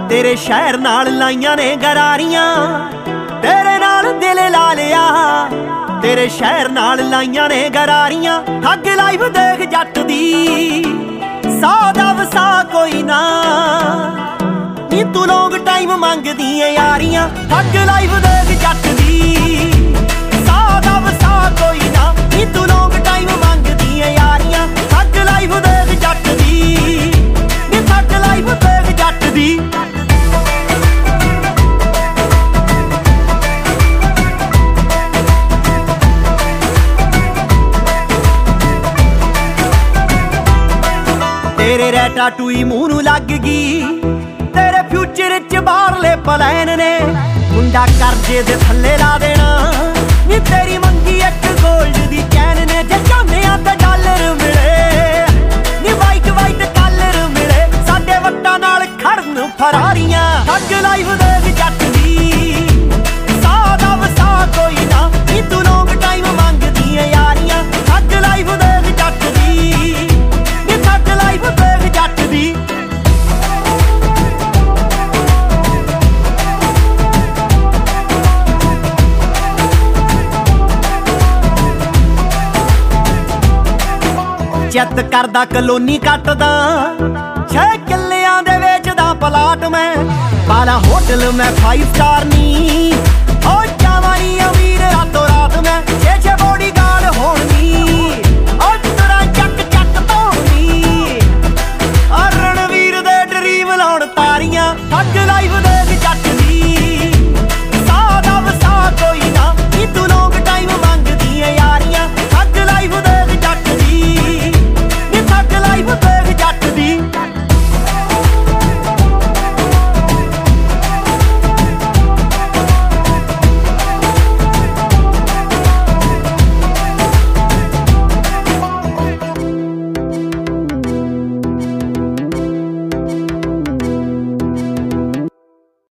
तेरे शहर नाल लाइयां ने गरारियां, तेरे नाल दिल ला लिया। तेरे शहर नाल लाइयां ने गरारियां, ठग लाइफ देख जट दी। सा दा वसा कोई ना नी, तू लॉन्ग टाइम मंगदी है यारियां। ठग लाइफ देख जट दी। सा दा वसा कोई ना नी, तू लॉन्ग टाइम मंगदी है यारियां। ठग लाइफ देख जट दी नी, ठग लाइफ देख जट दी। तेरे रैटा टूई मूंह नूं लग गई, तेरे फ्यूचर च बाहरले प्लैन ने। मुंडा करजे दे थल्ले ला देना नी, तेरी मंगी एक गोल्ड दी चैन ने। जे चाहने आ ते डॉलर मिले नी, वाइट वाइट कलर मिले। साडे वट्टां नाल खड़न फरारियां, ठग लाइफ देख जट दी। सा दा वसा कोई ना नी, तू लॉन्ग टाइम मंगदी है यारियां। ठग लाइफ देख जट दी नी, ठग लाइफ देख जट दी। चेत करदा कलोनी कटदा, 6 किल्लियां दे वेचदा प्लाट मैं। पाला होटल मैं 5 स्टार नी, हो जावां नी अमीर रातों रात मैं। 6 बॉडी गार्ड होण नी,